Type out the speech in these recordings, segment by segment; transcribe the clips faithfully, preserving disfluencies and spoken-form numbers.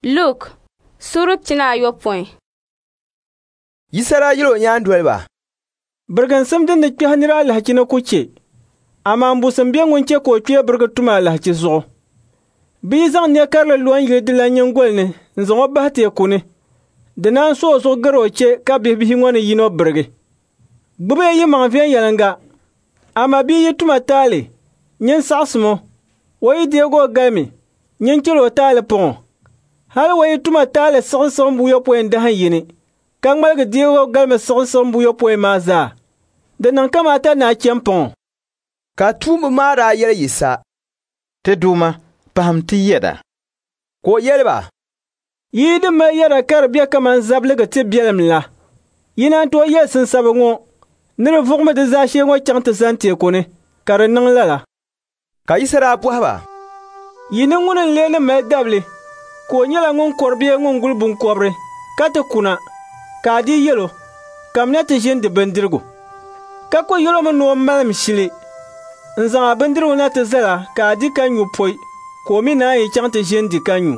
Luke, surub tina ayopõe. Yisara yilo nyan dwelba. Birgan samdin da kpe hanira alhaki na kuce, amma an busan biyan wance ko kpe birga tuma alhaki zo. Bi zan ne karla luwan yile dilan yan gwal ne, nzon ba te kune. Da nan so so garo ce ka bi bi wani yino birge. Bube yi manfiyan yalanga, amma bi yi tuma tale, nyen saksimo, wayi diego gami, nyen kilo tale pon. Hal wayi tuma tale saksan buyo poen dahan yini. Kan malga diego galme saksan buyo poen maza. Da nan kamata na kempon. Ka tumu mara yel yisa. Te duma, paham ti yeda. Ko yelba. Yidi me yera kar biya kaman zabliga ti bielem la. Yina to yel sin sabongo. Nire vugme de zashe ngo chante sante kone. Kare nang lala. Ka yisara buhaba. Yini ngunen lele me dabli. Ko nyela ngon korbiye ngon gulbun kobre. Kate kuna. Ka di yelo. Kamne te jende bendirgo. Kako yelo mo no malam shili. Nzanga bendirgo na te zela ka di kanyu poi. Ko mi na yi chante jende kanyu.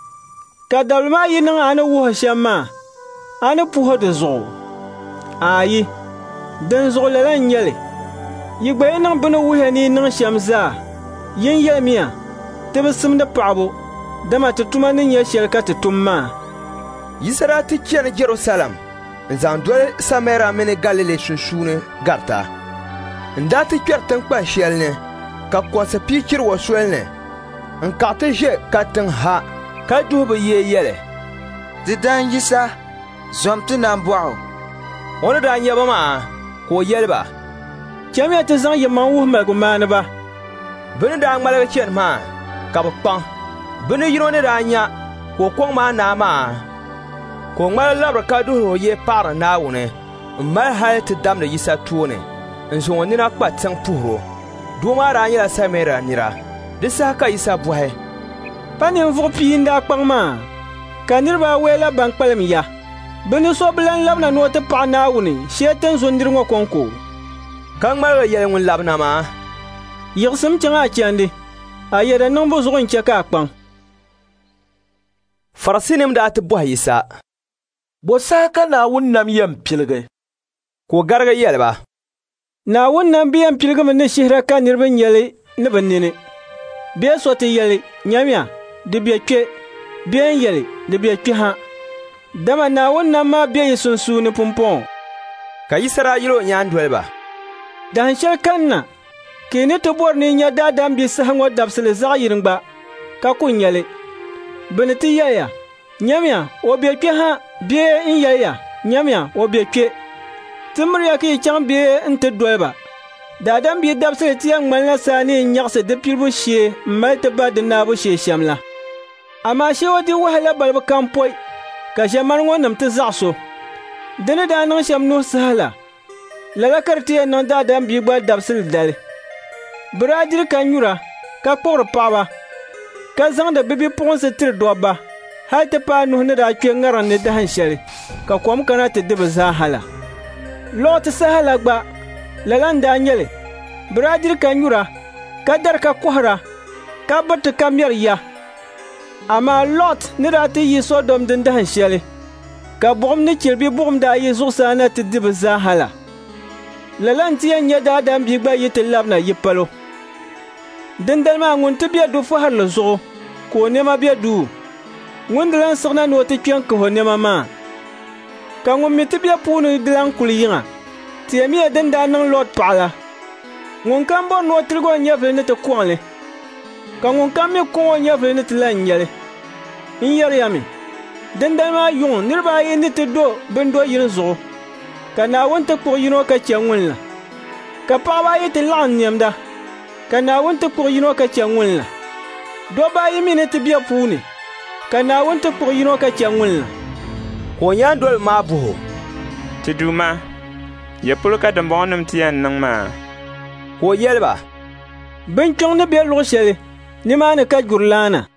Ka dalma yi nang ane wuha shama. Ane puha de zo. Ayi. Den zo lala nyele. Yi gbaye nang bina wuha ni nang shamza. Yin yel miya. Tebe simda paabo. Dama te tuma ni nyɛ shɛli ka te tum maa. Yisara ti chɛni Jerusalem n zaŋ doli Samara mini Galile sunsuuni garita. N daa ti kpɛri tinkpan shɛli ni ka kɔnsi pii chiri wa soli ni n kaɣi ti ʒe katiŋ ha ka duhi bi yee yɛli. Ti dan yisa zɔm ti nan bɔɣu. O ni daa nyɛ ba maa ka o yɛli ba. Chɛmiya ti zaŋ yɛman wuhi maligu maani ba. Bɛ ni daa ŋmaligi chɛni maa ka bi kpaŋ. Bini yino ni daa nya ko kɔŋ maa naa maa ko ŋmali labiri ka duhi o ye paɣari Naawuni n mali hali ti damdi yisa tooni n zaŋ o nina kpa tiŋ puhiro. Doo maa daa nyɛla Samara nira. Di saha ka yisa bɔhi. Pa ninvuɣu pii n daa kpaŋ maa ka niriba awɔi la ban kpalim ya. Bɛ ni so bilan labina ni o ti paɣi Naawuni shee tin zo niri ŋɔ kɔnko. Ka ŋmaligi yɛli ŋun labina maa. Yiɣisim chaŋa a chɛndi. A yɛda niŋbu zuɣu n chɛ ka a kpaŋ. Farisinim daa ti bɔhi yisa. Bo saha ka Naawuni nam yɛn piligi. Ko garigi yɛli ba. Naawuni nam bi yɛn piligimi ni shihira ka niriba nyɛli ni bɛ nini. Bee so ti yɛli nyamya di be kpe. Bee n yɛli di be kpe ha. Dama Naawuni nam maa be yi sunsuuni pumpɔŋ. Ka yisara yilo nyaan doli ba. Dahin shɛli kanna. Kini ti bɔri ni nya daadam bi saha ŋɔ dabsili zaɣ yiringba ka ku nyɛli. Bini ti yɛliya nyamya o be kpe ha bee n yɛliya nyamya o be kpe. Ti miriya ki yi chaŋ bee n ti doli ba. Daadam bi dabsili ti yɛn ŋmanila saa ni n nyaɣisi di pilibu shee n mali ti ba di naabu shee shɛm la. Amaa shee o di wahala balibu kam pɔi ka ʒɛmani ŋɔ nim ti zaɣ so. Dini daa niŋ shɛm nuhi saha la. Lala ka di ti yɛn niŋ daadam bi gba dabsili dali. Bɛ daa diri ka nyura ka kpuɣiri paɣaba ka zaŋdi bibipuɣinsi tiri dɔbba hali ti paai nuhi ni daa kpe ŋariŋ ni dahin shɛli ka kom kana ti di bɛ zaaha la. Lɔɣu ti saha la gba lala n daa nyɛli. Bɛ daa diri ka nyura ka dari ka kɔhira ka biriti ka mɛri ya. Amaa Lɔt ni daa ti yi Sodom din dahin shɛli ka buɣum ni chɛli bibuɣum daa yi zuɣusaa na ti di bɛ zaaha la. Lala n ti yɛn nyɛ daadam bi gba yi ti labina yi palo. Dindali maa ŋun ti be du fahirili zuɣu ka o nɛma be duu. Ŋun di lan siɣina ni o ti kpe n-kahi o nɛma maa. Ka ŋun mi ti be puuni di lan kuli yiŋa. Tiya miya din daa niŋ Lɔt paɣa la. Ŋun kam bɔri ni o tiligi o nyɛvili ni ti kɔŋli. Ka ŋun kam mi kɔŋ o nyɛvili ni ti lan nyɛli. N yɛriyami. Dindali maa yuŋ niriba ayi ni ti do bin do yini zuɣu. Ka Naawuni ti kpuɣi yino ka chɛ ŋun la. Ka paɣaba ayi ti laɣim niɛmda. Ka Naawuni ti kpuɣi yino ka chɛ ŋun la. Dobba ayi mi ni ti be puuni. Ka Naawuni ti kpuɣi yino ka chɛ ŋun la. Ko nyaan doli maa buhu. Ti duuma. Ya polo ka dimbɔŋɔnim ti yɛn niŋ maa. Ko yɛli ba. Bin kpɛŋ ni be luɣu shɛli. Nimaani ka gurlaana.